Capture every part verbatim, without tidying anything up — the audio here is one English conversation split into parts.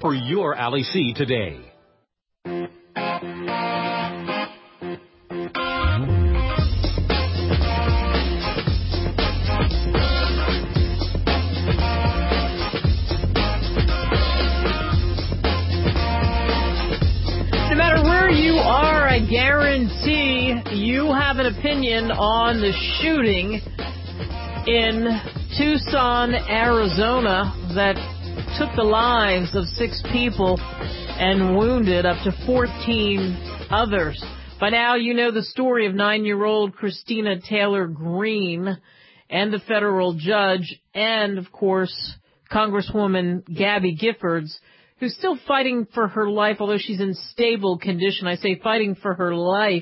for your Ally C today. No matter where you are, I guarantee you have an opinion on the shooting in Tucson, Arizona that took the lives of six people and wounded up to fourteen others. By now, you know the story of nine-year-old Christina Taylor Greene and the federal judge and, of course, Congresswoman Gabby Giffords, who's still fighting for her life, although she's in stable condition. I say fighting for her life.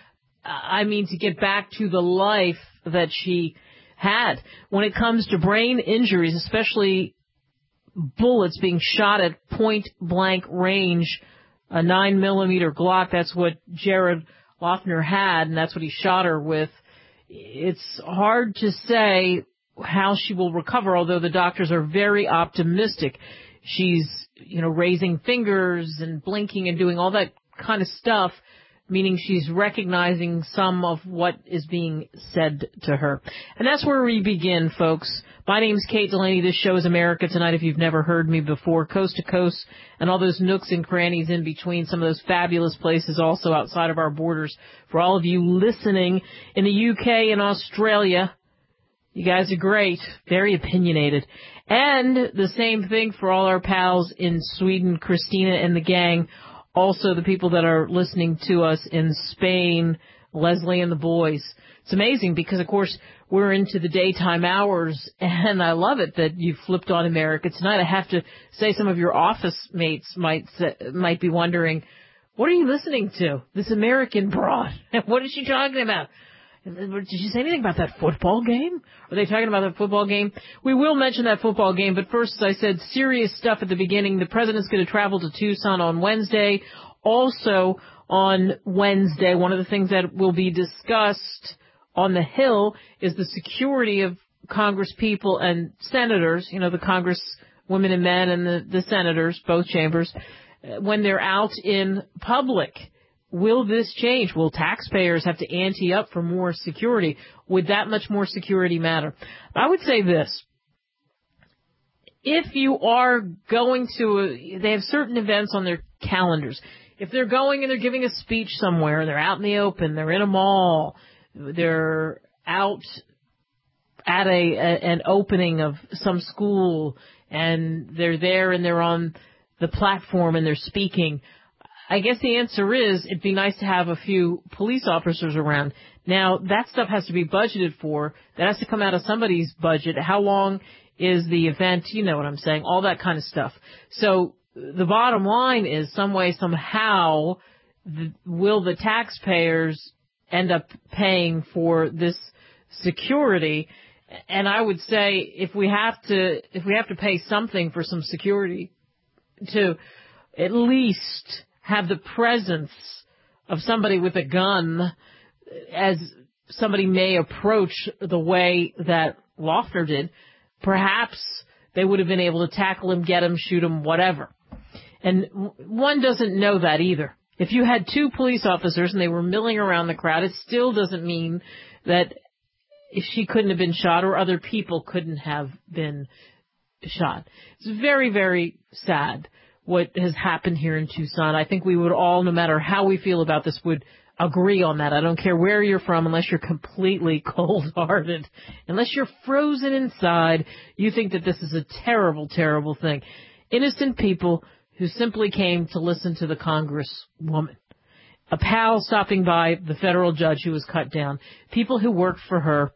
I mean to get back to the life that she had. When it comes to brain injuries, especially bullets being shot at point-blank range, a nine millimeter Glock, that's what Jared Loughner had, and that's what he shot her with. It's hard to say how she will recover, although the doctors are very optimistic. She's, you know, raising fingers and blinking and doing all that kind of stuff, meaning she's recognizing some of what is being said to her. And that's where we begin, folks. My name's Kate Delaney. This show is America Tonight. If you've never heard me before, coast to coast and all those nooks and crannies in between, some of those fabulous places also outside of our borders. For all of you listening in the U K and Australia, you guys are great, very opinionated. And the same thing for all our pals in Sweden, Christina and the gang. Also the people that are listening to us in Spain, Leslie and the boys. It's amazing because, of course, we're into the daytime hours, and I love it that you flipped on America Tonight. I have to say some of your office mates might might be wondering, what are you listening to? This American broad. What is she talking about? Did you say anything about that football game? Are they talking about that football game? We will mention that football game, but first, as I said, serious stuff at the beginning. The president's going to travel to Tucson on Wednesday. Also on Wednesday, one of the things that will be discussed on the Hill is the security of Congress people and senators, you know, the Congress women and men and the, the senators, both chambers, when they're out in public. Will this change? Will taxpayers have to ante up for more security? Would that much more security matter? I would say this. If you are going to, a, they have certain events on their calendars. If they're going and they're giving a speech somewhere, they're out in the open, they're in a mall, they're out at a, a an opening of some school, and they're there and they're on the platform and they're speaking, I guess the answer is it'd be nice to have a few police officers around. Now, that stuff has to be budgeted for. That has to come out of somebody's budget. How long is the event? You know what I'm saying. All that kind of stuff. So the bottom line is some way, somehow, the, will the taxpayers end up paying for this security? And I would say if we have to, if we have to pay something for some security to at least have the presence of somebody with a gun as somebody may approach the way that Loughner did, perhaps they would have been able to tackle him, get him, shoot him, whatever. And one doesn't know that either. If you had two police officers and they were milling around the crowd, it still doesn't mean that if she couldn't have been shot or other people couldn't have been shot. It's very, very sad what has happened here in Tucson. I think we would all, no matter how we feel about this, would agree on that. I don't care where you're from, unless you're completely cold-hearted, unless you're frozen inside, you think that this is a terrible, terrible thing. Innocent people who simply came to listen to the Congresswoman. A pal stopping by the federal judge who was cut down. People who worked for her,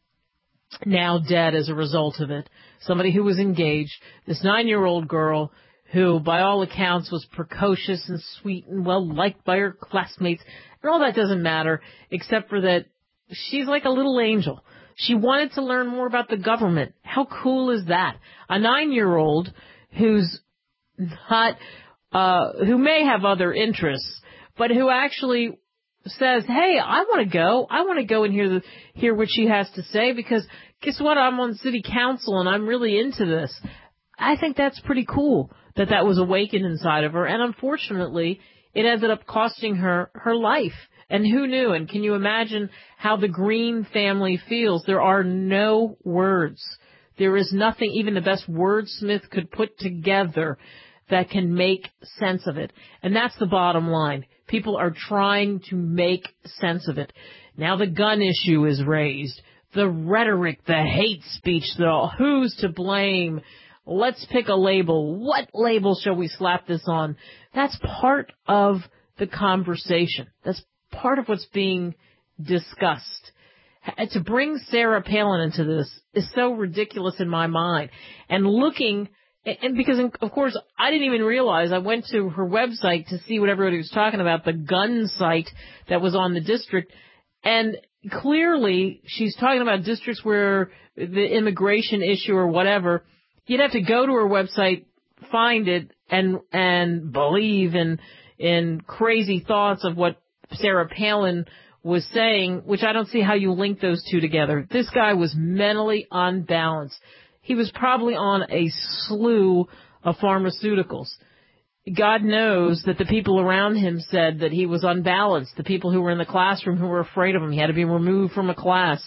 now dead as a result of it. Somebody who was engaged. This nine-year-old girl who, by all accounts, was precocious and sweet and well-liked by her classmates. And all that doesn't matter, except for that she's like a little angel. She wanted to learn more about the government. How cool is that? A nine-year-old who's not, uh, who may have other interests, but who actually says, hey, I want to go. I want to go and hear the, hear what she has to say, because guess what? I'm on city council and I'm really into this. I think that's pretty cool. that that was awakened inside of her. And unfortunately, it ended up costing her her life. And who knew? And can you imagine how the Green family feels? There are no words. There is nothing even the best wordsmith could put together that can make sense of it. And that's the bottom line. People are trying to make sense of it. Now the gun issue is raised. The rhetoric, the hate speech, the who's to blame. Let's pick a label. What label shall we slap this on? That's part of the conversation. That's part of what's being discussed. To bring Sarah Palin into this is so ridiculous in my mind. And looking, and because, of course, I didn't even realize, I went to her website to see what everybody was talking about, the gun site that was on the district, and clearly she's talking about districts where the immigration issue or whatever, you'd have to go to her website, find it, and and believe in in crazy thoughts of what Sarah Palin was saying, which I don't see how you link those two together. This guy was mentally unbalanced. He was probably on a slew of pharmaceuticals. God knows that the people around him said that he was unbalanced. The people who were in the classroom who were afraid of him. He had to be removed from a class.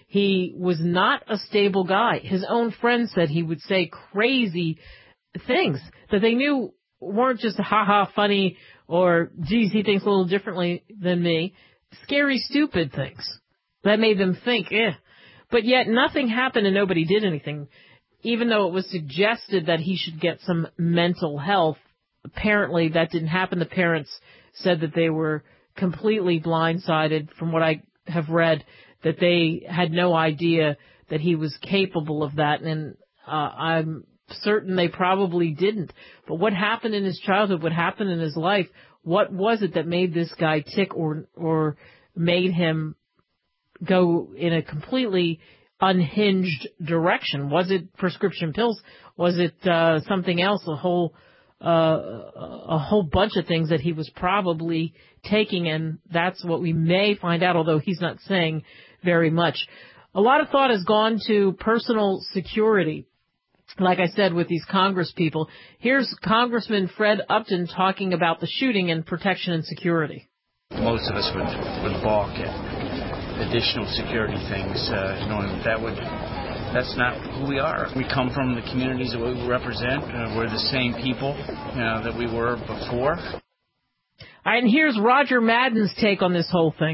He was not a stable guy. His own friends said he would say crazy things that they knew weren't just ha-ha funny or, geez, he thinks a little differently than me. Scary, stupid things that made them think, eh. But yet nothing happened and nobody did anything. Even though it was suggested that he should get some mental health, apparently that didn't happen. The parents said that they were completely blindsided from what I have read, that they had no idea that he was capable of that. And uh, I'm certain they probably didn't. But what happened in his childhood, what happened in his life, what was it that made this guy tick or or made him go in a completely unhinged direction? Was it prescription pills? Was it uh, something else? A whole uh, a whole bunch of things that he was probably taking, and that's what we may find out, although he's not saying very much. A lot of thought has gone to personal security. Like I said, with these Congress people, here's Congressman Fred Upton talking about the shooting and protection and security. Most of us would, would balk at additional security things, uh, knowing that, that would, that's not who we are. We come from the communities that we represent. Uh, we're the same people uh, that we were before. All right, and here's Roger Madden's take on this whole thing.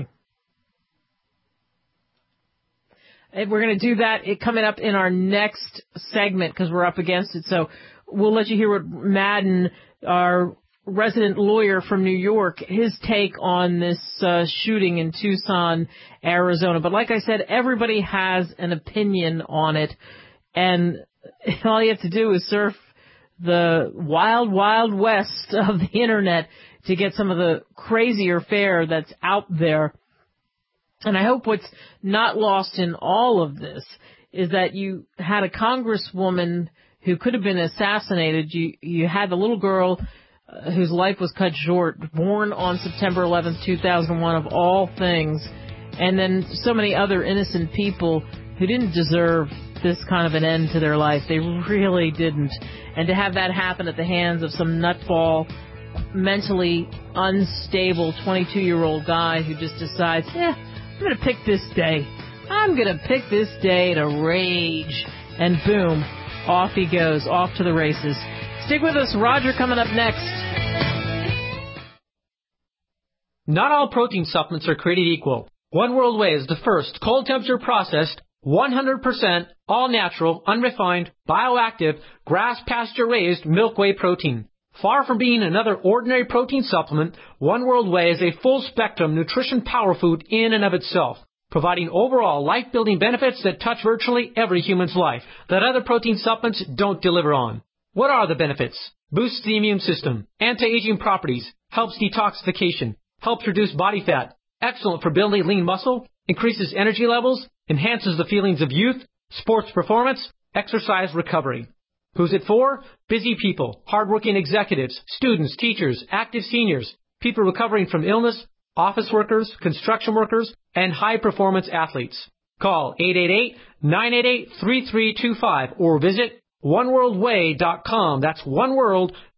And we're going to do that it, coming up in our next segment because we're up against it. So we'll let you hear what Madden, our resident lawyer from New York, his take on this uh, shooting in Tucson, Arizona. But like I said, everybody has an opinion on it. And all you have to do is surf the wild, wild west of the Internet to get some of the crazier fare that's out there. And I hope what's not lost in all of this is that you had a congresswoman who could have been assassinated. You you had the little girl uh, whose life was cut short, born on September eleventh, two thousand one, of all things, and then so many other innocent people who didn't deserve this kind of an end to their life. They really didn't. And to have that happen at the hands of some nutball, mentally unstable twenty-two-year-old guy who just decides, yeah, I'm going to pick this day. I'm going to pick this day to rage. And boom, off he goes, off to the races. Stick with us. Roger coming up next. Not all protein supplements are created equal. One World Whey is the first cold temperature processed, one hundred percent all natural, unrefined, bioactive, grass pasture raised milk whey protein. Far from being another ordinary protein supplement, One World Whey is a full-spectrum nutrition power food in and of itself, providing overall life-building benefits that touch virtually every human's life that other protein supplements don't deliver on. What are the benefits? Boosts the immune system, anti-aging properties, helps detoxification, helps reduce body fat, excellent for building lean muscle, increases energy levels, enhances the feelings of youth, sports performance, exercise recovery. Who's it for? Busy people, hardworking executives, students, teachers, active seniors, people recovering from illness, office workers, construction workers, and high-performance athletes. Call eight eight eight, nine eight eight, three three two five or visit one world whey dot com. That's one world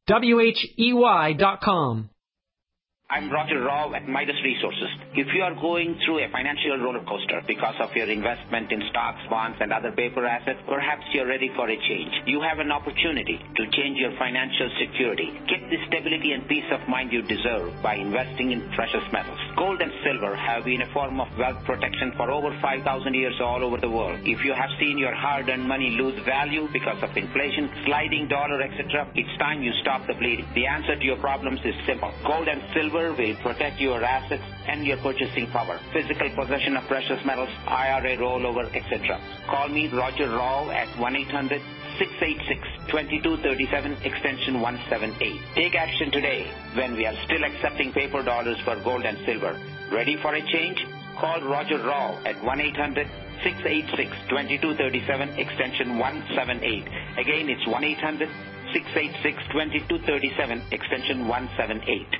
W H E Y dot com. I'm Roger Rao at Midas Resources. If you are going through a financial roller coaster because of your investment in stocks, bonds, and other paper assets, perhaps you're ready for a change. You have an opportunity to change your financial security. Get the stability and peace of mind you deserve by investing in precious metals. Gold and silver have been a form of wealth protection for over five thousand years all over the world. If you have seen your hard-earned money lose value because of inflation, sliding dollar, et cetera, it's time you stop the bleeding. The answer to your problems is simple. Gold and silver will protect your assets and your purchasing power. Physical possession of precious metals, I R A rollover, et cetera. Call me, Roger Rao, at one eight hundred six eight six two two three seven, extension one seven eight. Take action today when we are still accepting paper dollars for gold and silver. Ready for a change? Call Roger Rao at one eight hundred six eight six two two three seven, extension one seven eight. Again, it's one eight hundred six eight six two two three seven, extension one seven eight.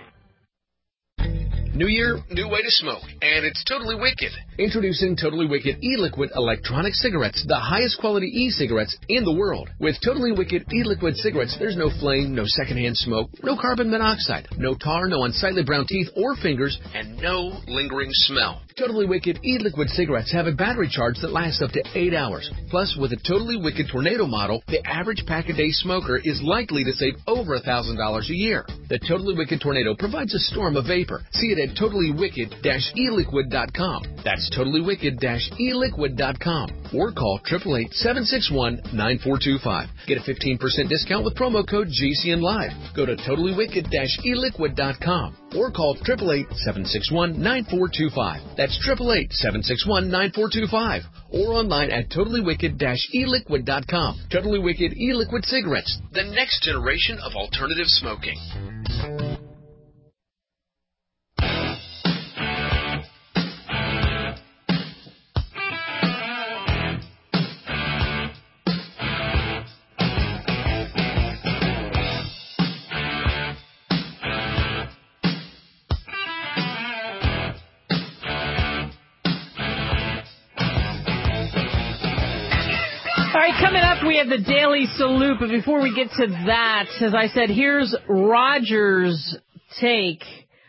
New year, new way to smoke, and it's Totally Wicked. Introducing Totally Wicked e-liquid electronic cigarettes, the highest quality e-cigarettes in the world. With Totally Wicked e-liquid cigarettes, there's no flame, no secondhand smoke, no carbon monoxide, no tar, no unsightly brown teeth or fingers, and no lingering smell. Totally Wicked e-liquid cigarettes have a battery charge that lasts up to eight hours. Plus, with a Totally Wicked Tornado model, the average pack-a-day smoker is likely to save over one thousand dollars a year. The Totally Wicked Tornado provides a storm of vapor. See it at totally wicked dash e liquid dot com. That's totally wicked dash e liquid dot com. Or call eight eight eight, seven six one, nine four two five. Get a fifteen percent discount with promo code G C N Live. Go to totally wicked dash e liquid dot com. Or call eight eight eight, seven six one, nine four two five. That's eight eight eight, seven six one, nine four two five. Or online at totally wicked dash e liquid dot com. Totally Wicked e-liquid cigarettes, the next generation of alternative smoking. Coming up, we have the Daily Salute, but before we get to that, as I said, here's Roger's take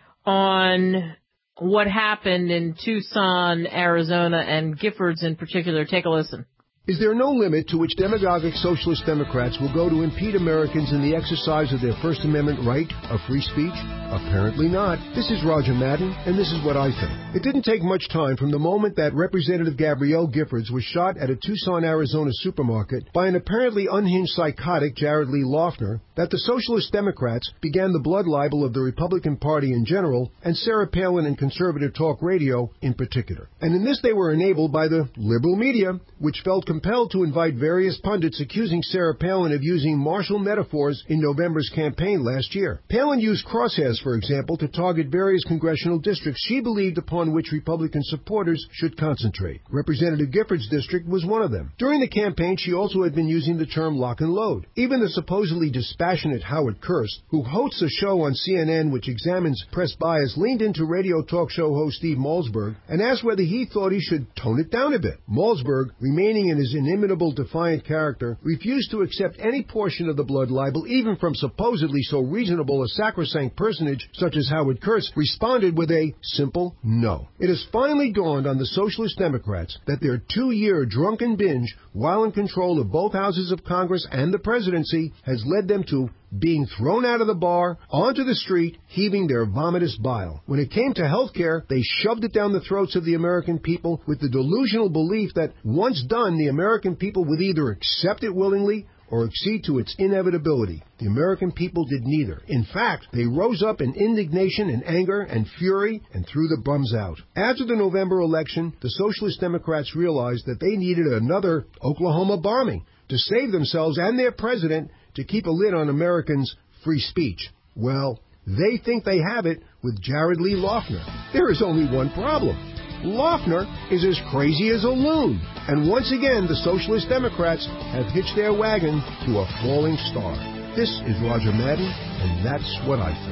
on what happened in Tucson, Arizona, and Giffords in particular. Take a listen. Is there no limit to which demagogic socialist Democrats will go to impede Americans in the exercise of their First Amendment right of free speech? Apparently not. This is Roger Madden, and this is what I think. It didn't take much time from the moment that Representative Gabrielle Giffords was shot at a Tucson, Arizona supermarket by an apparently unhinged psychotic Jared Lee Loughner that the socialist Democrats began the blood libel of the Republican Party in general and Sarah Palin and conservative talk radio in particular. And in this they were enabled by the liberal media, which felt compelled to invite various pundits accusing Sarah Palin of using martial metaphors in November's campaign last year. Palin used crosshairs, for example, to target various congressional districts she believed upon which Republican supporters should concentrate. Representative Giffords' district was one of them. During the campaign, she also had been using the term lock and load. Even the supposedly dispassionate Howard Kurtz, who hosts a show on C N N which examines press bias, leaned into radio talk show host Steve Malzberg and asked whether he thought he should tone it down a bit. Malzberg, remaining in his inimitable defiant character, refused to accept any portion of the blood libel, even from supposedly so reasonable a sacrosanct personage such as Howard Kurtz, responded with a simple no. It has finally dawned on the socialist Democrats that their two-year drunken binge, while in control of both houses of Congress and the presidency, has led them to being thrown out of the bar, onto the street, heaving their vomitous bile. When it came to health care, they shoved it down the throats of the American people with the delusional belief that once done, the American people would either accept it willingly or accede to its inevitability. The American people did neither. In fact, they rose up in indignation and anger and fury and threw the bums out. After the November election, the Socialist Democrats realized that they needed another Oklahoma bombing to save themselves and their president, to keep a lid on Americans' free speech. Well, they think they have it with Jared Lee Loughner. There is only one problem. Loughner is as crazy as a loon. And once again, the Socialist Democrats have hitched their wagon to a falling star. This is Roger Madden, and that's what I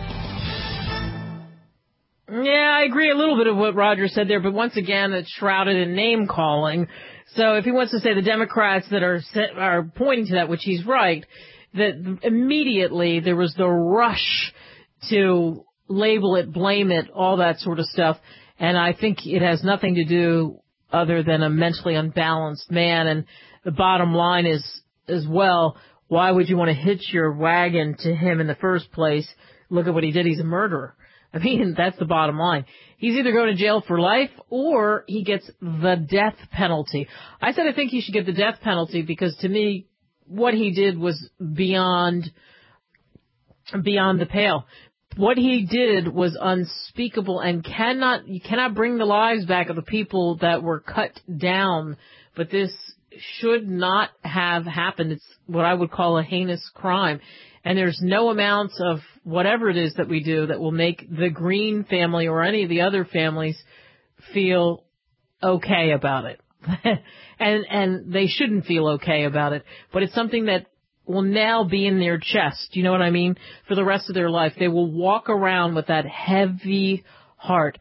think. Yeah, I agree a little bit of what Roger said there, but once again, it's shrouded in name-calling. So if he wants to say the Democrats that are set, are pointing to that, which he's right, that immediately there was the rush to label it, blame it, all that sort of stuff. And I think it has nothing to do other than a mentally unbalanced man. And the bottom line is, as well, why would you want to hitch your wagon to him in the first place? Look at what he did. He's a murderer. I mean, that's the bottom line. He's either going to jail for life or he gets the death penalty. I said I think he should get the death penalty because, to me, what he did was beyond beyond the pale. What he did was unspeakable and cannot you cannot bring the lives back of the people that were cut down. But this should not have happened. It's what I would call a heinous crime. And there's no amount of whatever it is that we do that will make the Green family or any of the other families feel okay about it. and and they shouldn't feel okay about it. But it's something that will now be in their chest. You know what I mean? For the rest of their life. They will walk around with that heavy heart.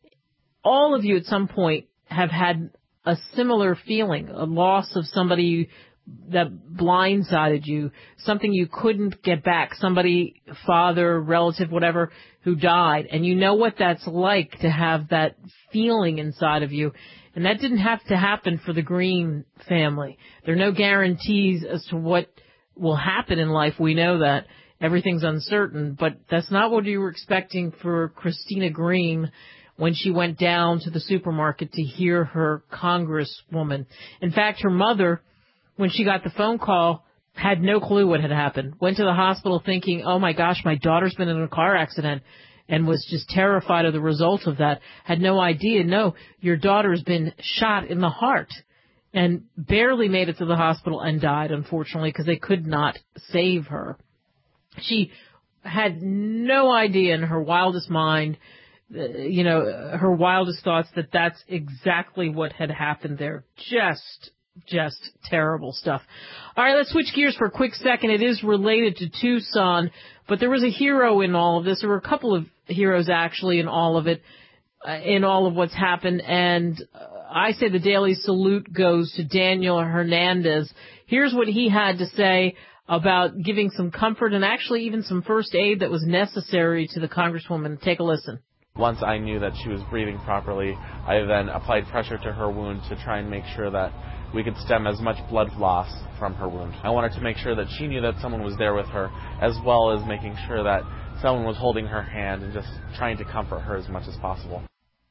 All of you at some point have had a similar feeling, a loss of somebody that blindsided you, something you couldn't get back, somebody, father, relative, whatever, who died. And you know what that's like to have that feeling inside of you. And that didn't have to happen for the Green family. There are no guarantees as to what will happen in life. We know that. Everything's uncertain. But that's not what you were expecting for Christina Green when she went down to the supermarket to hear her congresswoman. In fact, her mother, when she got the phone call, had no clue what had happened. Went to the hospital thinking, oh my gosh, my daughter's been in a car accident, and was just terrified of the result of that. Had no idea. No, your daughter's been shot in the heart and barely made it to the hospital and died, unfortunately, because they could not save her. She had no idea in her wildest mind, you know, her wildest thoughts that that's exactly what had happened there. Just Just terrible stuff. All right, let's switch gears for a quick second. It is related to Tucson, but there was a hero in all of this. There were a couple of heroes, actually, in all of it, uh, in all of what's happened. And uh, I say the daily salute goes to Daniel Hernandez. Here's what he had to say about giving some comfort and actually even some first aid that was necessary to the Congresswoman. Take a listen. Once I knew that she was breathing properly, I then applied pressure to her wound to try and make sure that we could stem as much blood loss from her wound. I wanted to make sure that she knew that someone was there with her, as well as making sure that someone was holding her hand and just trying to comfort her as much as possible.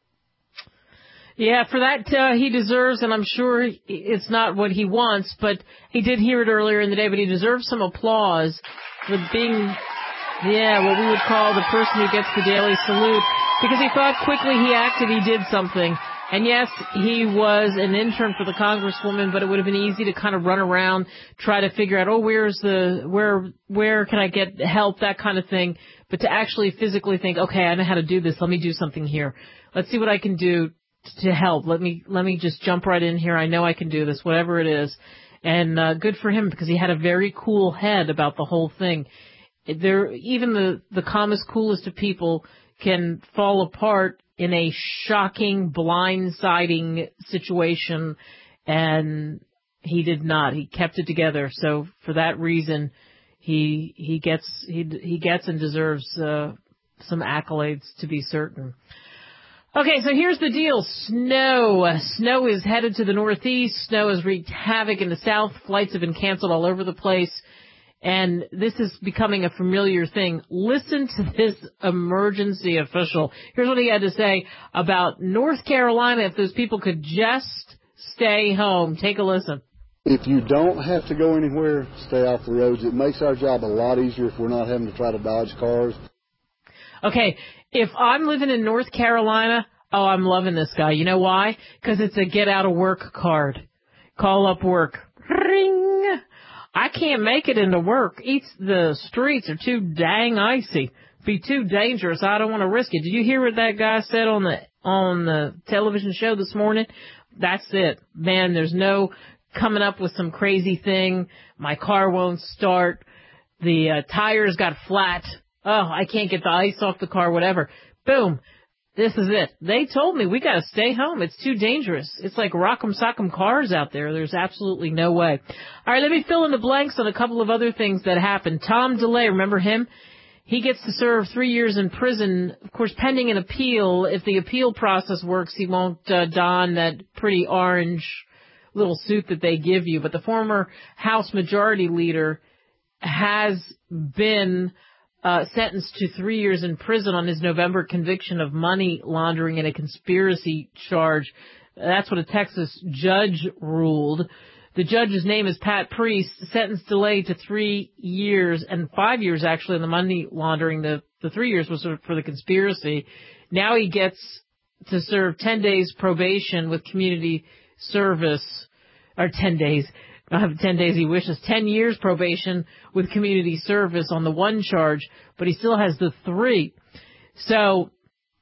Yeah, for that uh, he deserves, and I'm sure it's not what he wants, but he did hear it earlier in the day, but he deserves some applause for being, yeah, what we would call the person who gets the daily salute, because he thought quickly, he acted, he did something. And yes, he was an intern for the Congresswoman, but it would have been easy to kind of run around, try to figure out, oh, where's the, where, where can I get help, that kind of thing. But to actually physically think, okay, I know how to do this, let me do something here. Let's see what I can do to help. Let me, let me just jump right in here. I know I can do this, whatever it is. And, uh, good for him because he had a very cool head about the whole thing. There, even the, the calmest, coolest of people can fall apart in a shocking, blindsiding situation, and he did not. He kept it together. So for that reason, he he gets he he gets and deserves uh, some accolades, to be certain. Okay, so here's the deal. Snow. Snow is headed to the northeast. Snow has wreaked havoc in the south. Flights have been canceled all over the place. And this is becoming a familiar thing. Listen to this emergency official. Here's what he had to say about North Carolina if those people could just stay home. Take a listen. If you don't have to go anywhere, stay off the roads. It makes our job a lot easier if we're not having to try to dodge cars. Okay, if I'm living in North Carolina, oh, I'm loving this guy. You know why? Because it's a get-out-of-work card. Call up work. Ring. I can't make it into work. It's, the streets are too dang icy. Be too dangerous. I don't want to risk it. Did you hear what that guy said on the on the television show this morning? That's it. Man, there's no coming up with some crazy thing. My car won't start. The uh, tires got flat. Oh, I can't get the ice off the car, whatever. Boom. This is it. They told me we got to stay home. It's too dangerous. It's like rock'em sock'em cars out there. There's absolutely no way. All right, let me fill in the blanks on a couple of other things that happened. Tom DeLay, remember him? He gets to serve three years in prison, of course, pending an appeal. If the appeal process works, he won't uh, don that pretty orange little suit that they give you. But the former House Majority Leader has been uh, sentenced to three years in prison on his November conviction of money laundering and a conspiracy charge. That's what a Texas judge ruled. The judge's name is Pat Priest, sentence delayed to three years and five years actually in the money laundering. The, the three years was for the conspiracy. Now he gets to serve ten days probation with community service, or ten days, uh, ten days he wishes, ten years probation with community service on the one charge, but he still has the three. So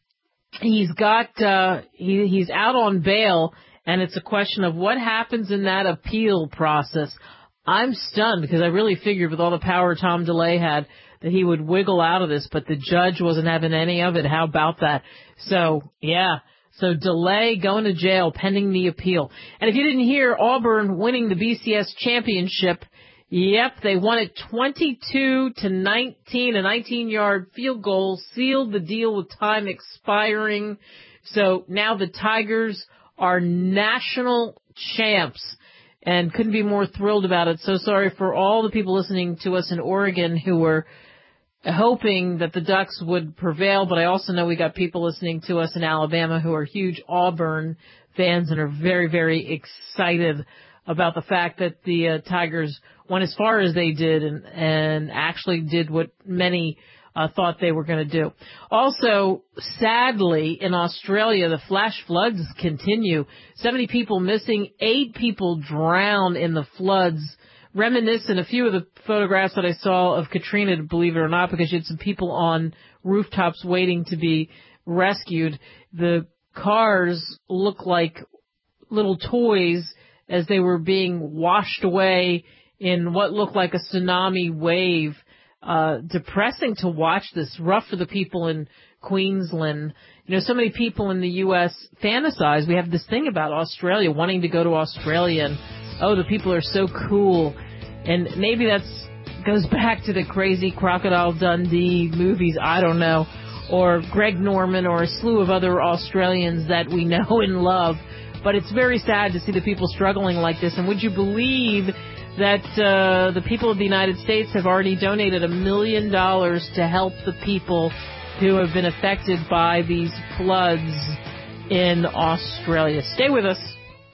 he's got, uh, he, he's out on bail. And it's a question of what happens in that appeal process. I'm stunned because I really figured with all the power Tom DeLay had that he would wiggle out of this, but the judge wasn't having any of it. How about that? So, yeah. So DeLay going to jail pending the appeal. And if you didn't hear, Auburn winning the B C S championship. Yep, they won it twenty-two to nineteen. A nineteen-yard field goal sealed the deal with time expiring. So now the Tigers are national champs, and couldn't be more thrilled about it. So sorry for all the people listening to us in Oregon who were hoping that the Ducks would prevail, but I also know we got people listening to us in Alabama who are huge Auburn fans and are very, very excited about the fact that the uh, Tigers went as far as they did and, and actually did what many Uh, thought they were going to do. Also, sadly, in Australia, the flash floods continue. seventy people missing, eight people drowned in the floods. Reminiscent, a few of the photographs that I saw of Katrina, believe it or not, because you had some people on rooftops waiting to be rescued. The cars look like little toys as they were being washed away in what looked like a tsunami wave. Uh, depressing to watch this, rough for the people in Queensland. You know, so many people in the U S fantasize. We have this thing about Australia, wanting to go to Australia, and, oh, the people are so cool. And maybe that's goes back to the crazy Crocodile Dundee movies, I don't know, or Greg Norman or a slew of other Australians that we know and love. But it's very sad to see the people struggling like this. And would you believe that uh, the people of the United States have already donated a million dollars to help the people who have been affected by these floods in Australia? Stay with us.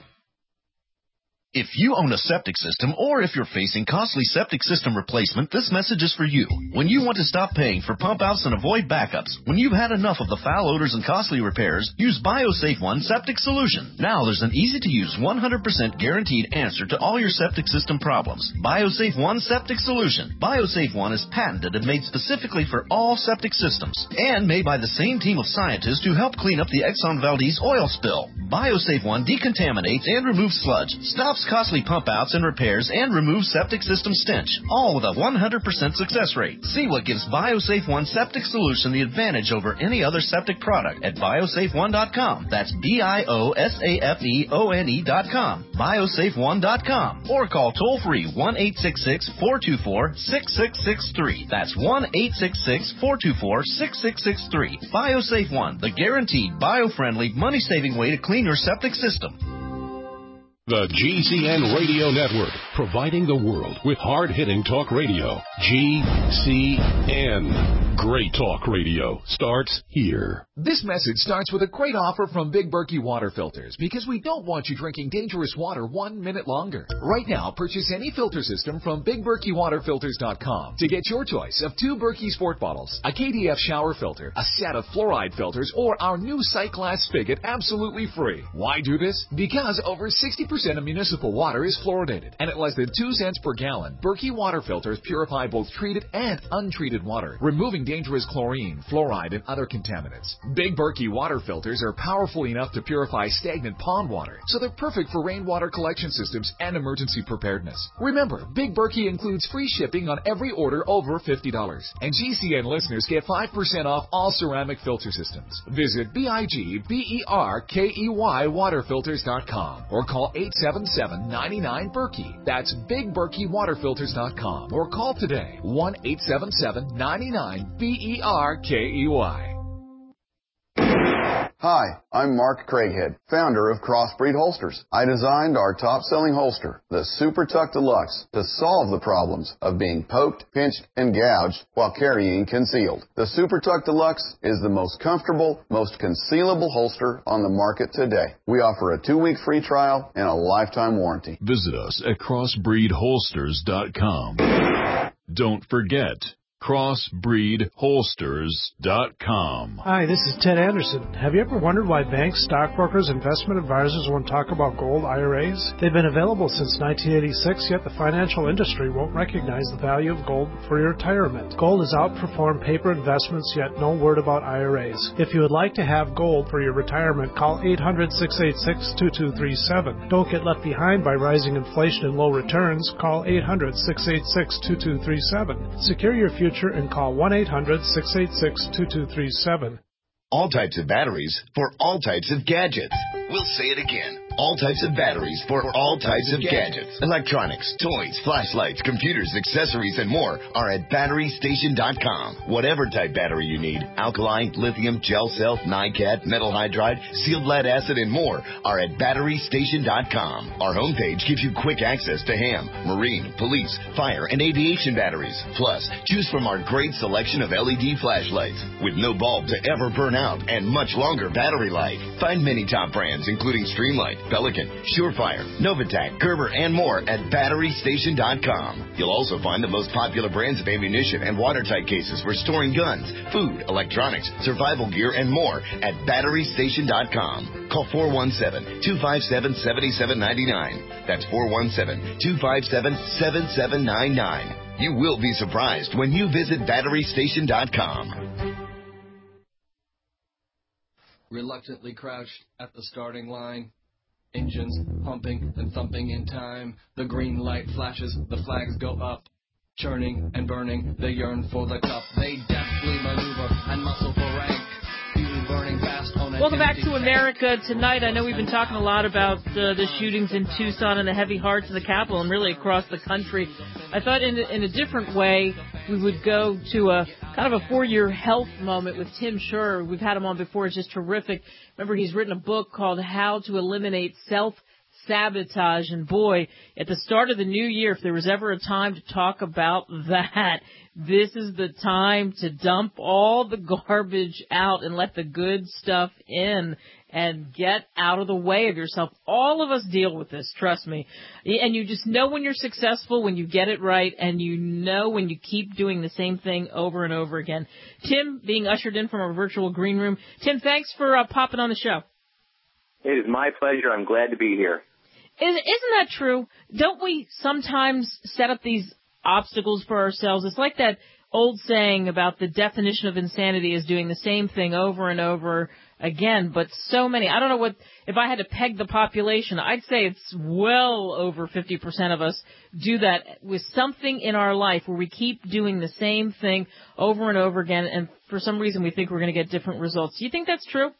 If you own a septic system or if you're facing costly septic system replacement, this message is for you. When you want to stop paying for pump outs and avoid backups, when you've had enough of the foul odors and costly repairs, use BioSafe One Septic Solution. Now there's an easy-to-use one hundred percent guaranteed answer to all your septic system problems. BioSafe One Septic Solution. BioSafe One is patented and made specifically for all septic systems and made by the same team of scientists who helped clean up the Exxon Valdez oil spill. BioSafe One decontaminates and removes sludge, stops costly pump outs and repairs, and remove septic system stench, all with a one hundred percent success rate. See what gives BioSafe One Septic Solution the advantage over any other septic product at biosafe one dot com. That's B I O S A F E O N E dot com. biosafe one dot com. Or call toll-free one eight six six, four two four, six six six three. That's one eight six six, four two four, six six six three. BioSafe One, the guaranteed bio-friendly, money-saving way to clean your septic system. The G C N Radio Network, providing the world with hard-hitting talk radio. G C N. Great talk radio starts here. This message starts with a great offer from Big Berkey Water Filters, because we don't want you drinking dangerous water one minute longer. Right now, purchase any filter system from big berkey water filters dot com to get your choice of two Berkey Sport bottles, a K D F shower filter, a set of fluoride filters, or our new sight glass spigot absolutely free. Why do this? Because over sixty percent of municipal water is fluoridated, and at less than two cents per gallon, Berkey Water Filters purify both treated and untreated water, removing removing dangerous chlorine, fluoride, and other contaminants. Big Berkey water filters are powerful enough to purify stagnant pond water, so they're perfect for rainwater collection systems and emergency preparedness. Remember, Big Berkey includes free shipping on every order over fifty dollars. And G C N listeners get five percent off all ceramic filter systems. Visit B I G B E R K E Y water filters dot com or call eight seven seven, nine nine, Berkey. That's big berkey water filters dot com or call today one eight seven seven, nine nine, B E R K E Y. Hi, I'm Mark Craighead, founder of Crossbreed Holsters. I designed our top-selling holster, the Super Tuck Deluxe, to solve the problems of being poked, pinched, and gouged while carrying concealed. The Super Tuck Deluxe is the most comfortable, most concealable holster on the market today. We offer a two-week free trial and a lifetime warranty. Visit us at crossbreed holsters dot com. Don't forget, crossbreed holsters dot com. Hi, this is Ted Anderson. Have you ever wondered why banks, stockbrokers, investment advisors won't talk about gold I R As? They've been available since nineteen eighty-six, yet the financial industry won't recognize the value of gold for your retirement. Gold has outperformed paper investments, yet no word about I R As. If you would like to have gold for your retirement, call eight hundred, six eight six, two two three seven. Don't get left behind by rising inflation and low returns. Call eight hundred, six eight six, two two three seven. Secure your future and call one eight hundred, six eight six, two two three seven. All types of batteries for all types of gadgets. We'll say it again. All types of batteries for all types of gadgets. Electronics, toys, flashlights, computers, accessories, and more are at battery station dot com. Whatever type battery you need, alkaline, lithium, gel cell, NiCad, metal hydride, sealed lead acid, and more are at battery station dot com. Our homepage gives you quick access to ham, marine, police, fire, and aviation batteries. Plus, choose from our great selection of L E D flashlights with no bulb to ever burn out and much longer battery life. Find many top brands including Streamlight, Pelican, Surefire, Novatac, Gerber, and more at battery station dot com. You'll also find the most popular brands of ammunition and watertight cases for storing guns, food, electronics, survival gear, and more at battery station dot com. Call four one seven, two five seven, seven seven nine nine. That's four one seven, two five seven, seven seven nine nine. You will be surprised when you visit battery station dot com. Reluctantly crouched at the starting line, engines pumping and thumping in time. The green light flashes, the flags go up, churning and burning, they yearn for the cup. They deftly maneuver and muscle for rank, fuel burning fast on an Welcome back empty to America Tonight. I know we've been talking a lot about uh, the shootings in Tucson and the heavy hearts of the Capitol and really across the country. I thought in, in a different way we would go to a kind of a four-year health moment with Tim Schur. We've had him on before. It's just terrific. Remember, he's written a book called How to Eliminate Self-Sabotage. And, boy, at the start of the new year, if there was ever a time to talk about that, this is the time to dump all the garbage out and let the good stuff in and get out of the way of yourself. All of us deal with this, trust me. And you just know when you're successful, when you get it right, and you know when you keep doing the same thing over and over again. Tim, being ushered in from our virtual green room. Tim, thanks for uh, popping on the show. It is my pleasure. I'm glad to be here. Isn't that true? Don't we sometimes set up these obstacles for ourselves? It's like that old saying about the definition of insanity is doing the same thing over and over again, but so many. I don't know what, if I had to peg the population, I'd say it's well over fifty percent of us do that with something in our life where we keep doing the same thing over and over again, and for some reason we think we're going to get different results. Do you think that's true?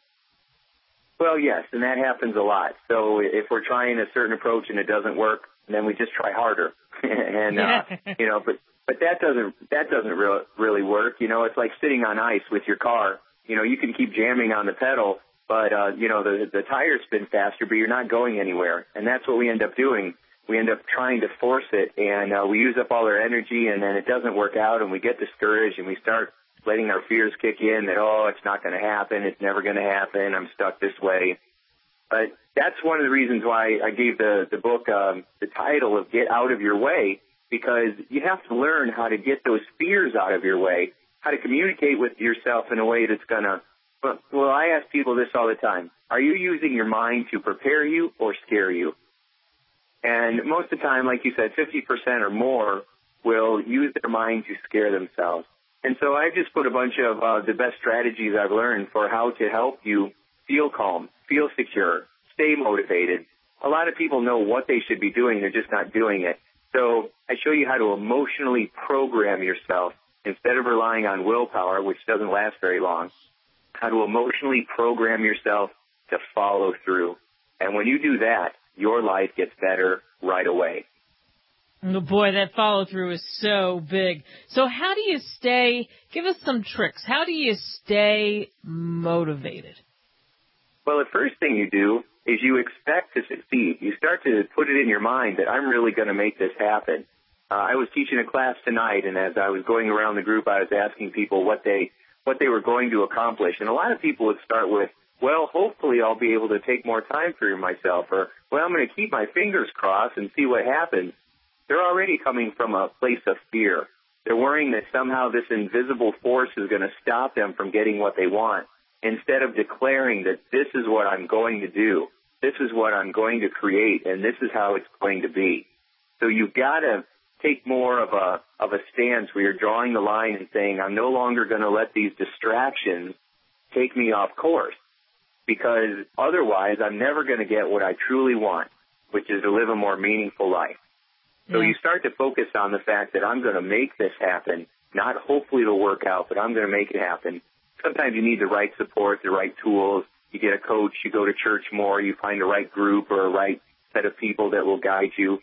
Well, yes, and that happens a lot. So if we're trying a certain approach and it doesn't work, then we just try harder. and, uh, you know, but, but that doesn't, that doesn't re- really work. You know, it's like sitting on ice with your car. You know, you can keep jamming on the pedal, but, uh, you know, the, the tires spin faster, but you're not going anywhere. And that's what we end up doing. We end up trying to force it, and uh, we use up all our energy, and then it doesn't work out, and we get discouraged, and we start letting our fears kick in that, oh, it's not going to happen, it's never going to happen, I'm stuck this way. But that's one of the reasons why I gave the, the book um, the title of Get Out of Your Way, because you have to learn how to get those fears out of your way, how to communicate with yourself in a way that's going to, well, well, I ask people this all the time. Are you using your mind to prepare you or scare you? And most of the time, like you said, fifty percent or more will use their mind to scare themselves. And so I've just put a bunch of uh, the best strategies I've learned for how to help you feel calm, feel secure, stay motivated. A lot of people know what they should be doing. They're just not doing it. So I show you how to emotionally program yourself instead of relying on willpower, which doesn't last very long, how to emotionally program yourself to follow through. And when you do that, your life gets better right away. Oh boy, that follow through is so big. So how do you stay, give us some tricks. How do you stay motivated? Well, the first thing you do is you expect to succeed. You start to put it in your mind that I'm really going to make this happen. Uh, I was teaching a class tonight, and as I was going around the group, I was asking people what they what they were going to accomplish. And a lot of people would start with, well, hopefully I'll be able to take more time for myself, or, well, I'm going to keep my fingers crossed and see what happens. They're already coming from a place of fear. They're worrying that somehow this invisible force is going to stop them from getting what they want, instead of declaring that this is what I'm going to do, this is what I'm going to create, and this is how it's going to be. So you've got to take more of a of a stance where you're drawing the line and saying, I'm no longer going to let these distractions take me off course, because otherwise I'm never going to get what I truly want, which is to live a more meaningful life. So yeah. You start to focus on the fact that I'm going to make this happen, not hopefully it'll work out, but I'm going to make it happen. Sometimes you need the right support, the right tools. You get a coach, you go to church more, you find the right group or a right set of people that will guide you.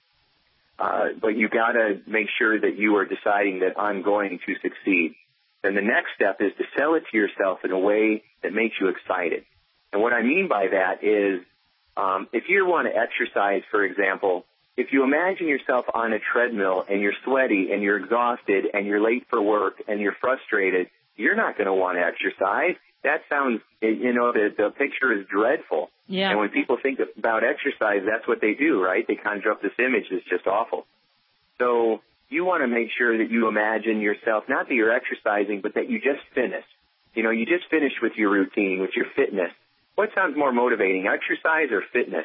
Uh, but you got to make sure that you are deciding that I'm going to succeed. Then the next step is to sell it to yourself in a way that makes you excited. And what I mean by that is um, if you want to exercise, for example, if you imagine yourself on a treadmill and you're sweaty and you're exhausted and you're late for work and you're frustrated, you're not going to want to exercise. That sounds, you know, the, the picture is dreadful. Yeah. And when people think about exercise, that's what they do, right? They conjure up this image that's just awful. So you want to make sure that you imagine yourself, not that you're exercising, but that you just finished. You know, you just finished with your routine, with your fitness. What sounds more motivating, exercise or fitness?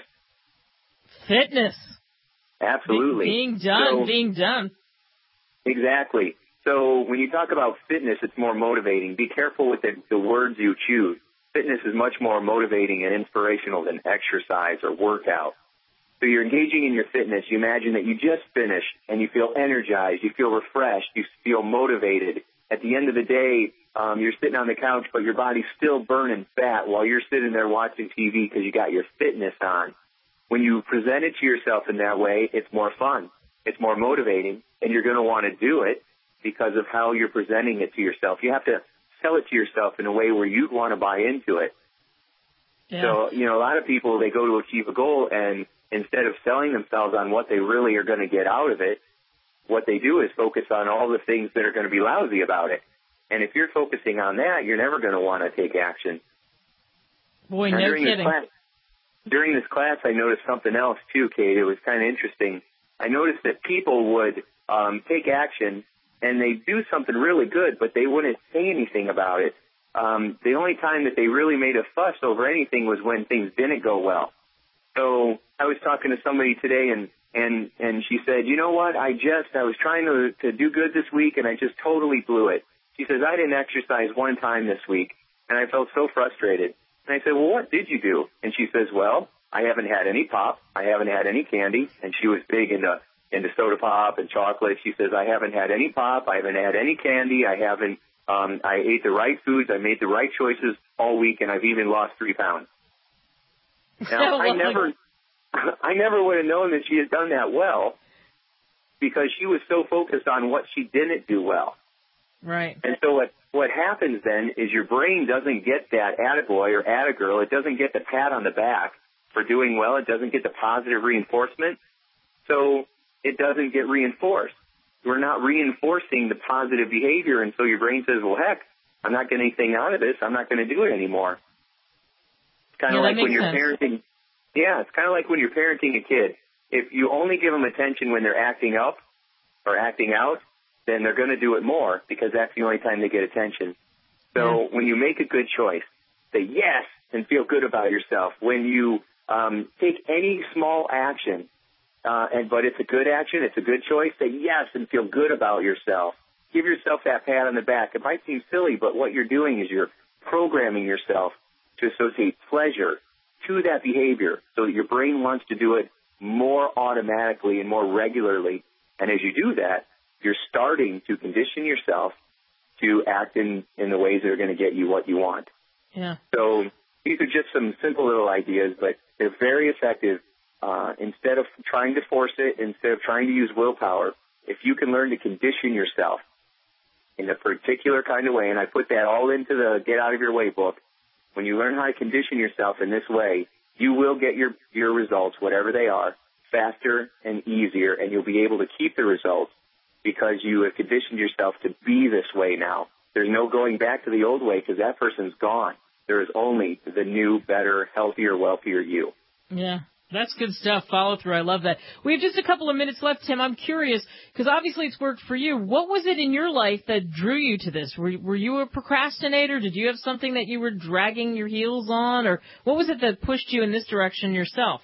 Fitness. Absolutely. Be- being done, so, being done. Exactly. So when you talk about fitness, it's more motivating. Be careful with the, the words you choose. Fitness is much more motivating and inspirational than exercise or workout. So you're engaging in your fitness. You imagine that you just finished and you feel energized, you feel refreshed, you feel motivated. At the end of the day, um, you're sitting on the couch, but your body's still burning fat while you're sitting there watching T V because you got your fitness on. When you present it to yourself in that way, it's more fun, it's more motivating, and you're going to want to do it because of how you're presenting it to yourself. You have to sell it to yourself in a way where you'd want to buy into it. Yeah. So, you know, a lot of people, they go to achieve a goal, and instead of selling themselves on what they really are going to get out of it, what they do is focus on all the things that are going to be lousy about it. And if you're focusing on that, you're never going to want to take action. Boy, now, no during kidding. This class, during this class, I noticed something else, too, Kate. It was kind of interesting. I noticed that people would um, take action, and they do something really good, but they wouldn't say anything about it. Um, the only time that they really made a fuss over anything was when things didn't go well. So I was talking to somebody today, and, and, and she said, you know what, I just, I was trying to, to do good this week, and I just totally blew it. She says, I didn't exercise one time this week, and I felt so frustrated. And I said, well, what did you do? And she says, well, I haven't had any pop. I haven't had any candy. And she was big into, into soda pop and chocolate. She says, I haven't had any pop. I haven't had any candy. I haven't, um, I ate the right foods. I made the right choices all week, and I've even lost three pounds. Now, I never, I never would have known that she had done that well because she was so focused on what she didn't do well. Right. And so what, what happens then is your brain doesn't get that attaboy or attagirl. It doesn't get the pat on the back for doing well. It doesn't get the positive reinforcement. So it doesn't get reinforced. We're not reinforcing the positive behavior. And so your brain says, well, heck, I'm not getting anything out of this. I'm not going to do it anymore. It's kind of yeah, like when you're sense. parenting. Yeah, it's kind of like when you're parenting a kid. If you only give them attention when they're acting up or acting out, then they're going to do it more because that's the only time they get attention. So yeah. When you make a good choice, say yes and feel good about yourself. When you um, take any small action, uh, and but it's a good action, it's a good choice, say yes and feel good about yourself. give yourself that pat on the back. It might seem silly, but what you're doing is you're programming yourself to associate pleasure to that behavior so that your brain wants to do it more automatically and more regularly. And as you do that, you're starting to condition yourself to act in, in the ways that are going to get you what you want. Yeah. So these are just some simple little ideas, but they're very effective. Uh, instead of trying to force it, instead of trying to use willpower, if you can learn to condition yourself in a particular kind of way, and I put that all into the Get Out of Your Way book, when you learn how to condition yourself in this way, you will get your, your results, whatever they are, faster and easier, and you'll be able to keep the results because you have conditioned yourself to be this way now. There's no going back to the old way because that person's gone. There is only the new, better, healthier, wealthier you. Yeah. That's good stuff. Follow through. I love that. We have just a couple of minutes left, Tim. I'm curious, because obviously it's worked for you. What was it in your life that drew you to this? Were, were you a procrastinator? Did you have something that you were dragging your heels on? Or what was it that pushed you in this direction yourself?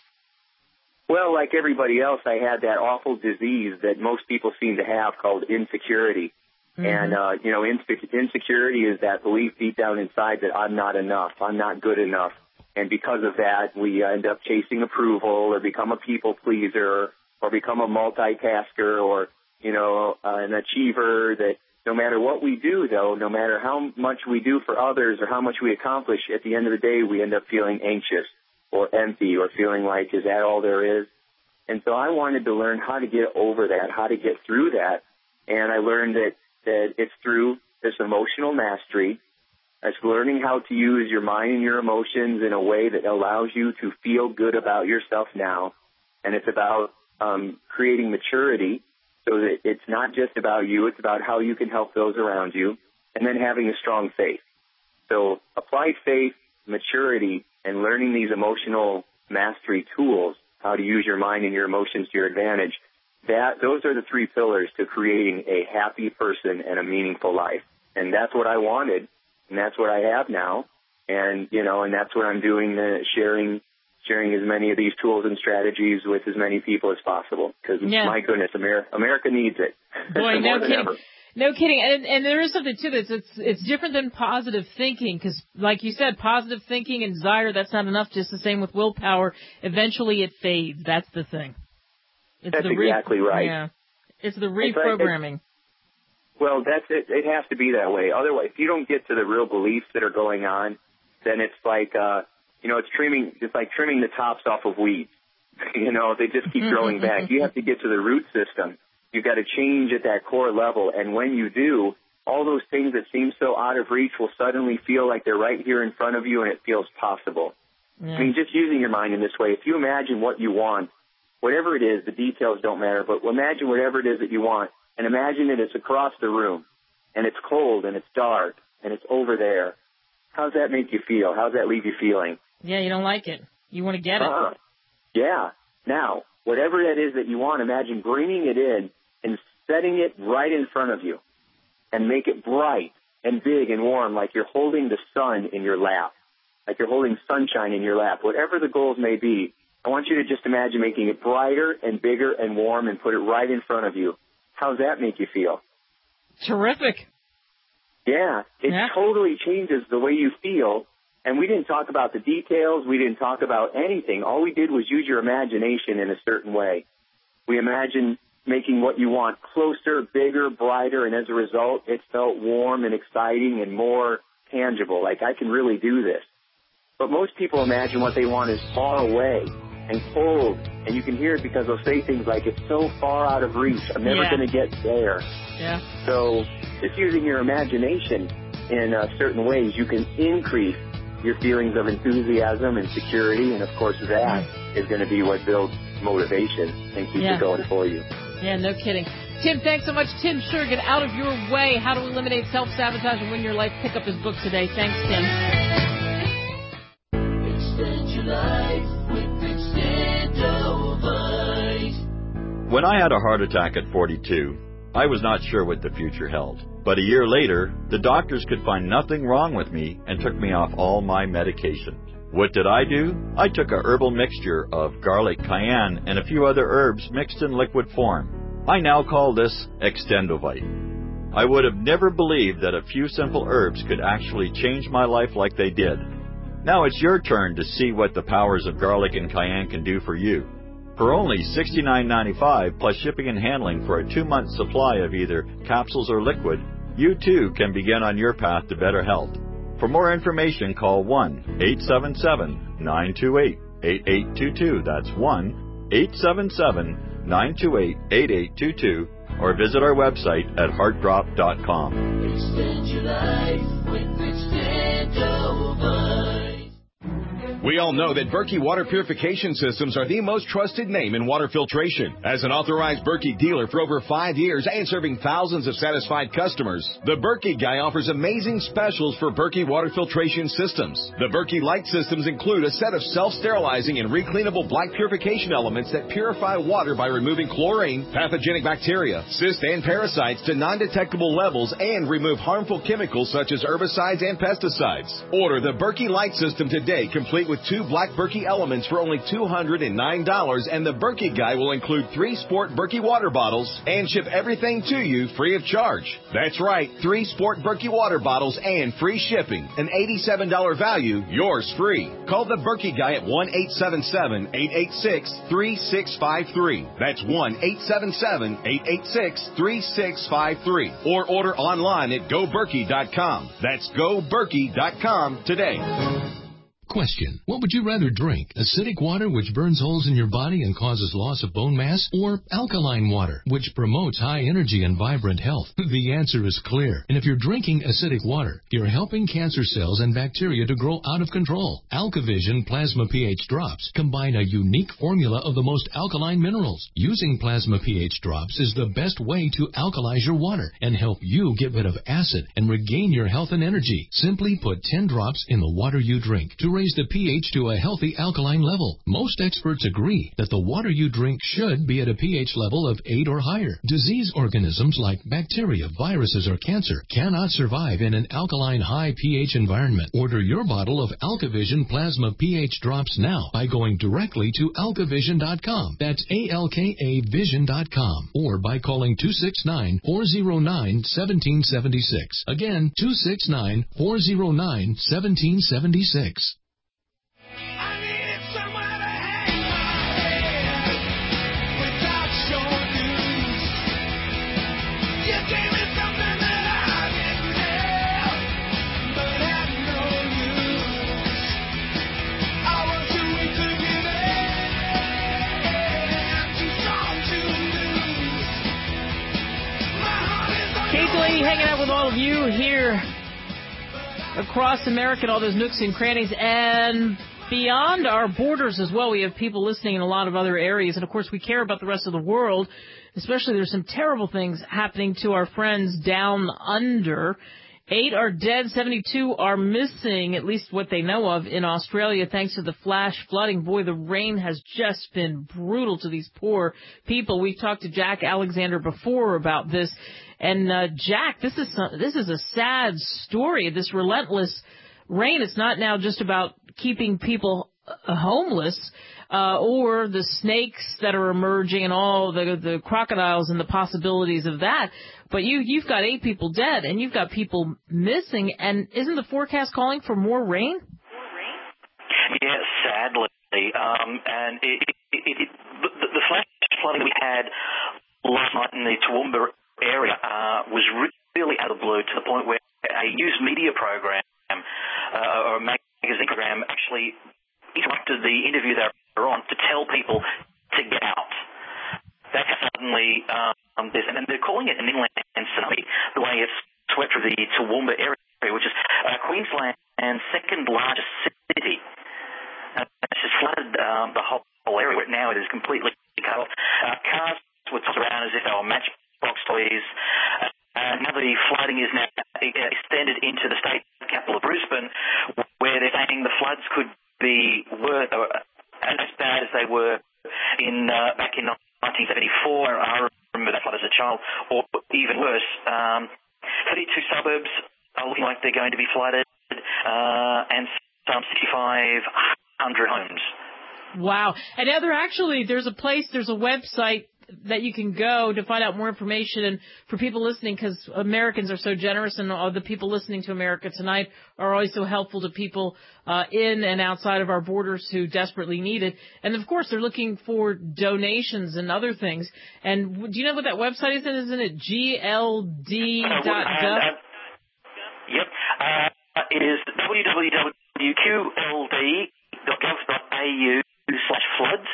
Well, like everybody else, I had that awful disease that most people seem to have called insecurity. Mm-hmm. And, uh, you know, insec- insecurity is that belief deep down inside that I'm not enough, I'm not good enough. And because of that, we end up chasing approval or become a people pleaser or become a multitasker or, you know, uh, an achiever that no matter what we do, though, no matter how much we do for others or how much we accomplish, at the end of the day, we end up feeling anxious or empty or feeling like, is that all there is? And so I wanted to learn how to get over that, how to get through that. And I learned that, that it's through this emotional mastery. It's learning how to use your mind and your emotions in a way that allows you to feel good about yourself now. And it's about um, creating maturity so that it's not just about you, it's about how you can help those around you, and then having a strong faith. So applied faith, maturity, and learning these emotional mastery tools, how to use your mind and your emotions to your advantage, that those are the three pillars to creating a happy person and a meaningful life. And that's what I wanted. And that's what I have now, and you know, and that's what I'm doing, uh, sharing, sharing as many of these tools and strategies with as many people as possible. Because yeah. my goodness, America, America needs it. Boy, no kidding, ever. no kidding. And, and there is something to this. It's it's different than positive thinking, because, like you said, positive thinking and desire, that's not enough. Just the same with willpower. Eventually, it fades. That's the thing. It's that's the re- exactly right. Yeah, it's the reprogramming. It's, Well, that's it. It has to be that way. Otherwise, if you don't get to the real beliefs that are going on, then it's like, uh, you know, it's trimming. It's like trimming the tops off of weeds. You know, they just keep growing back. You have to get to the root system. You've got to change at that core level. And when you do, all those things that seem so out of reach will suddenly feel like they're right here in front of you, and it feels possible. Yeah. I mean, just using your mind in this way, if you imagine what you want, whatever it is, the details don't matter, but imagine whatever it is that you want. And imagine that it's across the room, and it's cold, and it's dark, and it's over there. How does that make you feel? How does that leave you feeling? Yeah, you don't like it. You want to get it. Uh, yeah. Now, whatever that is that you want, imagine bringing it in and setting it right in front of you, and make it bright and big and warm, like you're holding the sun in your lap, like you're holding sunshine in your lap. Whatever the goals may be, I want you to just imagine making it brighter and bigger and warm and put it right in front of you. How does that make you feel? Terrific. Yeah, it yeah. totally changes the way you feel. And we didn't talk about the details. We didn't talk about anything. All we did was use your imagination in a certain way. We imagined making what you want closer, bigger, brighter, and as a result, it felt warm and exciting and more tangible, like I can really do this. But most people imagine what they want is far away and cold, and you can hear it because they'll say things like, it's so far out of reach, I'm never yeah. going to get there. Yeah. So just using your imagination in uh, certain ways, you can increase your feelings of enthusiasm and security, and of course that mm. is going to be what builds motivation and keeps yeah. it going for you. Yeah, no kidding. Tim, thanks so much. Tim Sure, Get Out of Your Way, How to Eliminate Self-Sabotage and Win Your Life. Pick up his book today. Thanks, Tim. Extend your life with Extendovite. When I had a heart attack at forty-two, I was not sure what the future held. But a year later, the doctors could find nothing wrong with me and took me off all my medication. What did I do? I took a herbal mixture of garlic, cayenne, and a few other herbs mixed in liquid form. I now call this Extendovite. I would have never believed that a few simple herbs could actually change my life like they did. Now it's your turn to see what the powers of garlic and cayenne can do for you. For only sixty-nine ninety-five plus shipping and handling for a two-month supply of either capsules or liquid, you too can begin on your path to better health. For more information, call one eight seven seven, nine two eight, eight eight two two. That's one eight seven seven, nine two eight, eight eight two two, or visit our website at heart drop dot com. Extend your life with Extendovite. We all know that Berkey Water Purification Systems are the most trusted name in water filtration. As an authorized Berkey dealer for over five years and serving thousands of satisfied customers, the Berkey Guy offers amazing specials for Berkey Water Filtration Systems. The Berkey Light Systems include a set of self-sterilizing and recleanable black purification elements that purify water by removing chlorine, pathogenic bacteria, cysts, and parasites to non-detectable levels and remove harmful chemicals such as herbicides and pesticides. Order the Berkey Light System today, complete with two black Berkey elements for only two hundred nine dollars, and the Berkey Guy will include three Sport Berkey water bottles and ship everything to you free of charge. That's right, three Sport Berkey water bottles and free shipping. An eighty-seven dollars value, yours free. Call the Berkey Guy at one eight seven seven, eight eight six, three six five three. That's one eight seven seven, eight eight six, three six five three. Or order online at go berkey dot com. That's go berkey dot com today. Question. What would you rather drink? Acidic water, which burns holes in your body and causes loss of bone mass? Or alkaline water, which promotes high energy and vibrant health? The answer is clear. And if you're drinking acidic water, you're helping cancer cells and bacteria to grow out of control. AlkaVision Plasma pH Drops combine a unique formula of the most alkaline minerals. Using Plasma pH Drops is the best way to alkalize your water and help you get rid of acid and regain your health and energy. Simply put ten drops in the water you drink to raise the pH to a healthy alkaline level. Most experts agree that the water you drink should be at a pH level of eight or higher. Disease organisms like bacteria, viruses, or cancer cannot survive in an alkaline high pH environment. Order your bottle of AlkaVision Plasma pH Drops now by going directly to alka vision dot com. That's A L K A vision dot com. Or by calling two six nine, four zero nine, one seven seven six. Again, two six nine, four zero nine, one seven seven six. Hanging out with all of you here across America, all those nooks and crannies, and beyond our borders as well. We have people listening in a lot of other areas, and of course we care about the rest of the world. Especially there's some terrible things happening to our friends down under. Eight are dead, seventy-two are missing, at least what they know of, in Australia thanks to the flash flooding. Boy, the rain has just been brutal to these poor people. We've talked to Jack Alexander before about this. And, uh, Jack, this is some, this is a sad story, this relentless rain. It's not now just about keeping people uh, homeless, uh, or the snakes that are emerging and all the, the crocodiles and the possibilities of that. But you, you've got eight people dead and you've got people missing. And isn't the forecast calling for more rain? Yes, sadly. Um, and it, it, it, it, the, the flash flooding we had last night in the Toowoomba area uh, was really out of the blue, to the point where a news media program uh, or a magazine program actually interrupted the interview they were on to tell people to get out. That suddenly, um, this, and they're calling it an inland tsunami, the way it's swept through the Toowoomba area, which is uh, Queensland's second largest city. Uh, it's just flooded um, the whole, whole area. Now it is completely cut off. Uh, cars were tossed around as if they were matchbox toys. Uh, uh, now the flooding is now extended into the state capital of Brisbane, where they're saying the floods could be worse, uh, as bad as they were in uh, back in nineteen seventy-four. I remember that flood as a child, or even worse. Um, thirty-two suburbs are looking like they're going to be flooded, uh, and some sixty-five hundred homes. Wow. And now there actually, there's a place, there's a website that you can go to find out more information. And for people listening, because Americans are so generous, and all the people listening to America Tonight are always so helpful to people uh, in and outside of our borders who desperately need it. And, of course, they're looking for donations and other things. And do you know what that website is? Isn't it G L D dot gov? Uh, yep. Uh, it is w w w dot q l d dot gov dot a u slash floods.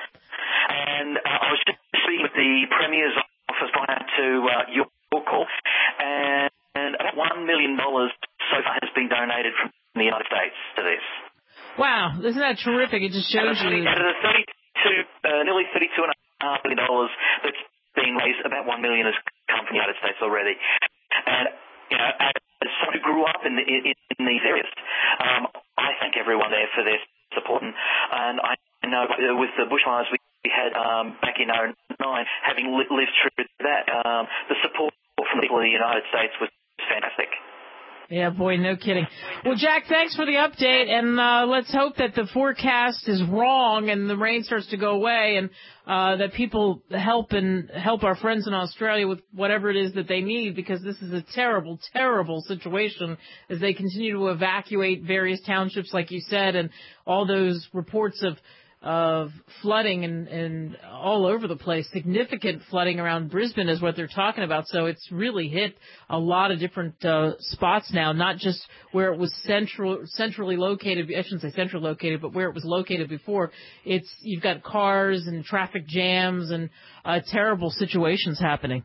And uh, I was just speaking with the Premier's office prior to uh, your call, and, and about one million dollars so far has been donated from the United States to this. Wow, isn't that terrific? It just shows you. Out of the thirty-two, uh, nearly thirty-two and a half million dollars that's being raised, about one million has come from the United States already. And you know, as someone who grew up in, the, in, in these areas, um, I thank everyone there for their support. And, and I know with the bushfires we we had um, back in oh nine, having li- lived through that, um, the support from the people of the United States was fantastic. Yeah, boy, no kidding. Well, Jack, thanks for the update, and uh, let's hope that the forecast is wrong and the rain starts to go away, and uh, that people help and help our friends in Australia with whatever it is that they need, because this is a terrible, terrible situation as they continue to evacuate various townships, like you said, and all those reports of of flooding and, and all over the place. Significant flooding around Brisbane is what they're talking about. So it's really hit a lot of different uh, spots now, not just where it was central, centrally located. I shouldn't say centrally located, but where it was located before. It's you've got cars and traffic jams and uh, terrible situations happening.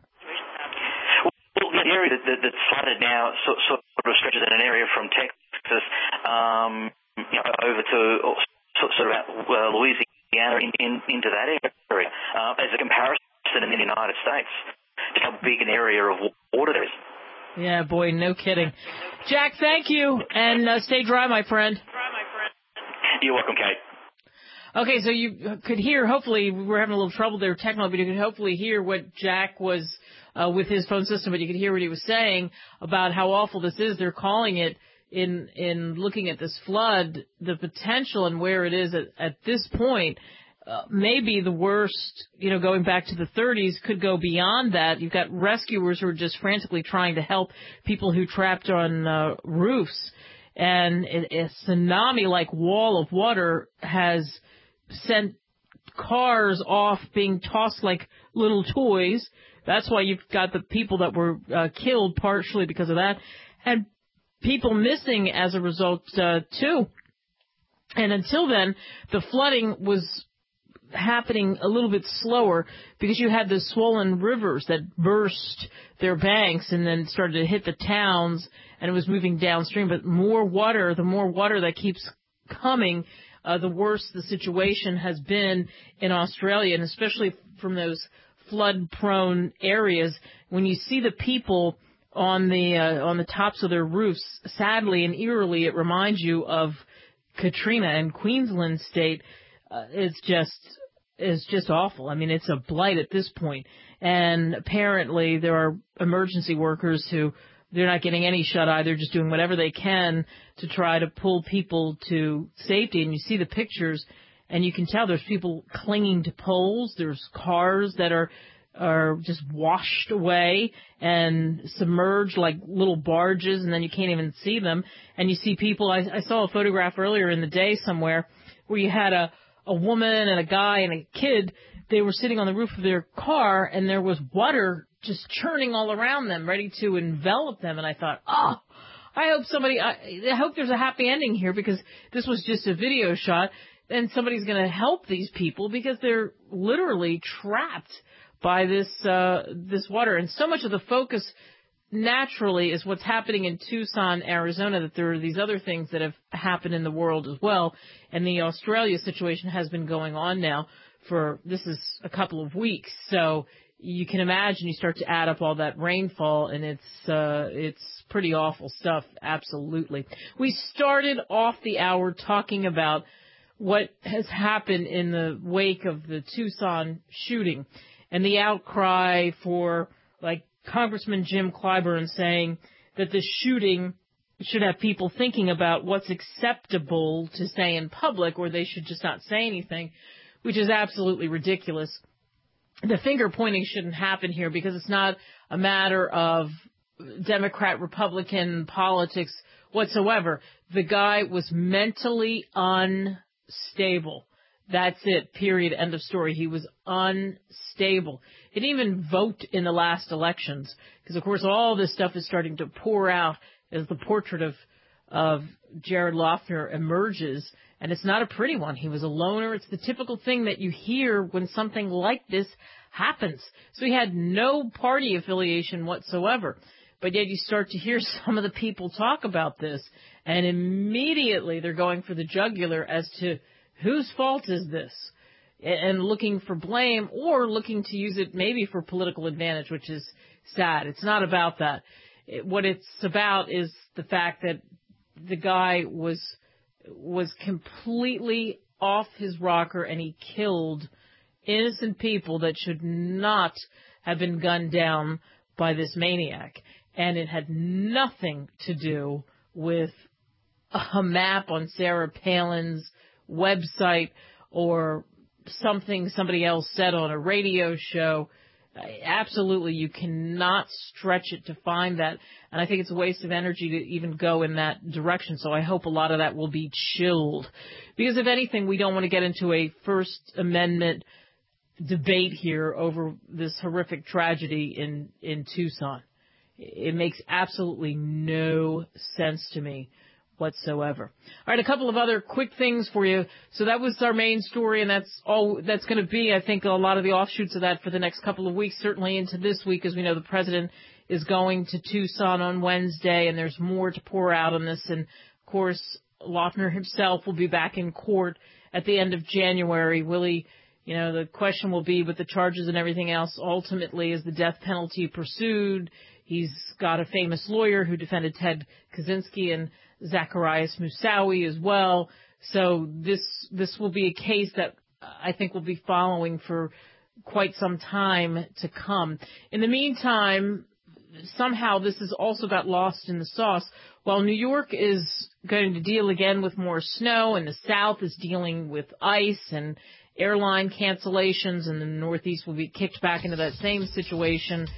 Well, the area that, that, that's flooded now sort, sort of stretches in an area from Texas um, you know, over to sort of uh, Louisiana in, in, into that area. Uh, as a comparison in the United States, just how big an area of water there is. Yeah, boy, no kidding. Jack, thank you, and uh, stay dry, my friend. You're welcome, Kate. Okay, so you could hear, hopefully, we were having a little trouble there technically, but you could hopefully hear what Jack was uh, with his phone system, but you could hear what he was saying about how awful this is. They're calling it, in in looking at this flood, the potential and where it is at, at this point, uh, maybe the worst, you know, going back to the thirties, could go beyond that. You've got rescuers who are just frantically trying to help people who trapped on uh, roofs. And a tsunami-like wall of water has sent cars off being tossed like little toys. That's why you've got the people that were uh, killed partially because of that. And people missing as a result, uh, too. And until then, the flooding was happening a little bit slower because you had the swollen rivers that burst their banks and then started to hit the towns, and it was moving downstream. But more water, the more water that keeps coming, uh, the worse the situation has been in Australia, and especially from those flood-prone areas. When you see the people on the uh, on the tops of their roofs, sadly and eerily, it reminds you of Katrina in Queensland state. Uh, it's just it's just awful. I mean, it's a blight at this point. And apparently there are emergency workers who they're not getting any shut-eye. They're just doing whatever they can to try to pull people to safety. And you see the pictures, and you can tell there's people clinging to poles. There's cars that are are just washed away and submerged like little barges, and then you can't even see them. And you see people, I, I saw a photograph earlier in the day somewhere where you had a, a woman and a guy and a kid. They were sitting on the roof of their car, and there was water just churning all around them, ready to envelop them. And I thought, oh, I hope somebody, I, I hope there's a happy ending here, because this was just a video shot, and somebody's going to help these people because they're literally trapped by this uh, this water. And so much of the focus naturally is what's happening in Tucson, Arizona, that there are these other things that have happened in the world as well. And the Australia situation has been going on now for, this is a couple of weeks. So you can imagine, you start to add up all that rainfall, and it's uh, it's pretty awful stuff, absolutely. We started off the hour talking about what has happened in the wake of the Tucson shooting, and the outcry for, like, Congressman Jim Clyburn saying that the shooting should have people thinking about what's acceptable to say in public, or they should just not say anything, which is absolutely ridiculous. the finger pointing shouldn't happen here because it's not a matter of Democrat, Republican politics whatsoever. The guy was mentally unstable. That's it, period, end of story. He was unstable. He didn't even vote in the last elections because, of course, all this stuff is starting to pour out as the portrait of of Jared Loughner emerges, and it's not a pretty one. He was a loner. It's the typical thing that you hear when something like this happens. So he had no party affiliation whatsoever. But yet you start to hear some of the people talk about this, and immediately they're going for the jugular as to whose fault is this, and looking for blame or looking to use it maybe for political advantage, which is sad. It's not about that. It, what it's about is the fact that the guy was was completely off his rocker, and he killed innocent people that should not have been gunned down by this maniac. And it had nothing to do with a map on Sarah Palin's website or something somebody else said on a radio show. Absolutely, you cannot stretch it to find that. And I think it's a waste of energy to even go in that direction. So I hope a lot of that will be chilled. Because if anything, we don't want to get into a First Amendment debate here over this horrific tragedy in, in Tucson. It makes absolutely no sense to me whatsoever. All right, a couple of other quick things for you. So that was our main story, and that's all that's going to be, I think, a lot of the offshoots of that for the next couple of weeks, certainly into this week, as we know the president is going to Tucson on Wednesday, and there's more to pour out on this. And, of course, Loughner himself will be back in court at the end of January. Will he, you know, the question will be with the charges and everything else, ultimately, is the death penalty pursued? He's got a famous lawyer who defended Ted Kaczynski and Zacharias Moussaoui as well. So this this will be a case that I think will be following for quite some time to come. In the meantime, somehow this is also got lost in the sauce. While New York is going to deal again with more snow, and the South is dealing with ice and airline cancellations, and the Northeast will be kicked back into that same situation,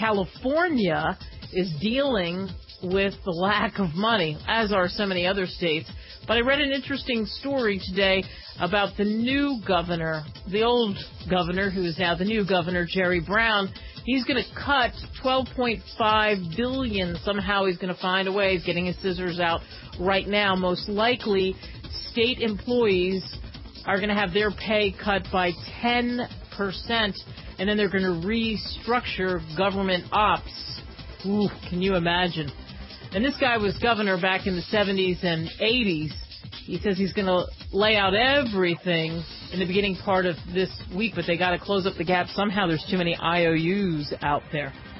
California is dealing with the lack of money, as are so many other states. But I read an interesting story today about the new governor, the old governor, who is now the new governor, Jerry Brown. He's going to cut twelve point five billion dollars. Somehow he's going to find a way. He's getting his scissors out right now. Most likely, state employees are going to have their pay cut by ten percent, and then they're going to restructure government ops. Ooh, can you imagine? And this guy was governor back in the seventies and eighties. He says he's going to lay out everything in the beginning part of this week, but they got to close up the gap. Somehow there's too many I O Us out there.